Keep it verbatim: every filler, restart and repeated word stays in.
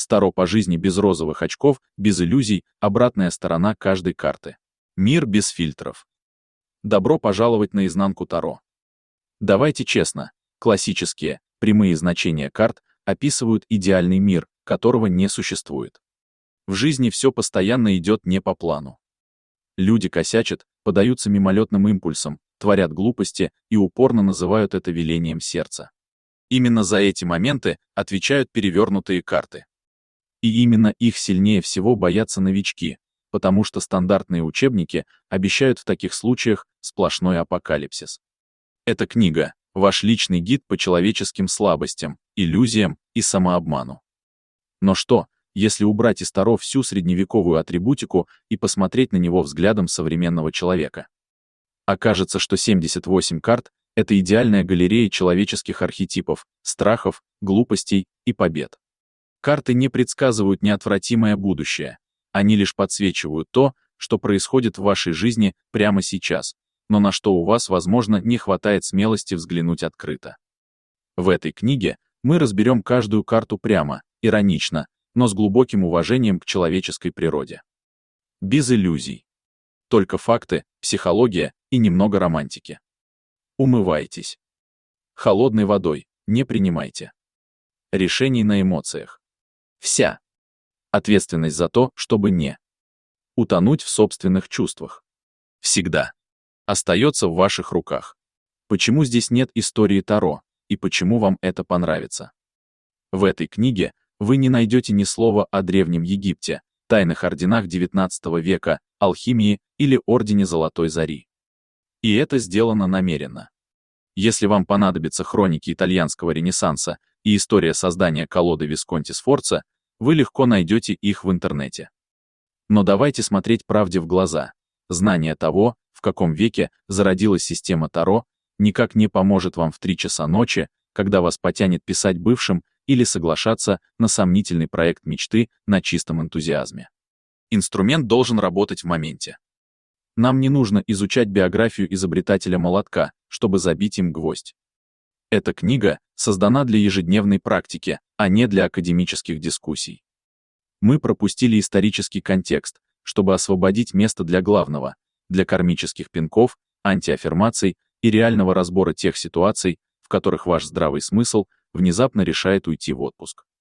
Таро по жизни без розовых очков, без иллюзий, обратная сторона каждой карты. Мир без фильтров. Добро пожаловать на изнанку Таро. Давайте честно, классические, прямые значения карт описывают идеальный мир, которого не существует. В жизни все постоянно идет не по плану. Люди косячат, подаются мимолетным импульсам, творят глупости и упорно называют это велением сердца. Именно за эти моменты отвечают перевернутые карты. И именно их сильнее всего боятся новички, потому что стандартные учебники обещают в таких случаях сплошной апокалипсис. Эта книга — ваш личный гид по человеческим слабостям, иллюзиям и самообману. Но что, если убрать из Таро всю средневековую атрибутику и посмотреть на него взглядом современного человека? Окажется, что семьдесят восемь карт — это идеальная галерея человеческих архетипов, страхов, глупостей и побед. Карты не предсказывают неотвратимое будущее, они лишь подсвечивают то, что происходит в вашей жизни прямо сейчас, но на что у вас, возможно, не хватает смелости взглянуть открыто. В этой книге мы разберем каждую карту прямо, иронично, но с глубоким уважением к человеческой природе. Без иллюзий. Только факты, психология и немного романтики. Умывайтесь. Холодной водой не принимайте. Решений на эмоциях. Вся ответственность за то, чтобы не утонуть в собственных чувствах. Всегда остается в ваших руках. Почему здесь нет истории Таро, и почему вам это понравится? В этой книге вы не найдете ни слова о Древнем Египте, тайных орденах девятнадцатого века, алхимии или Ордене Золотой Зари. И это сделано намеренно. Если вам понадобятся хроники итальянского Ренессанса и история создания колоды Висконти-Сфорца, вы легко найдете их в интернете. Но давайте смотреть правде в глаза. Знание того, в каком веке зародилась система Таро, никак не поможет вам в три часа ночи, когда вас потянет писать бывшим или соглашаться на сомнительный проект мечты на чистом энтузиазме. Инструмент должен работать в моменте. Нам не нужно изучать биографию изобретателя молотка, чтобы забить им гвоздь. Эта книга создана для ежедневной практики, а не для академических дискуссий. Мы пропустили исторический контекст, чтобы освободить место для главного, для кармических пинков, антиаффирмаций и реального разбора тех ситуаций, в которых ваш здравый смысл внезапно решает уйти в отпуск.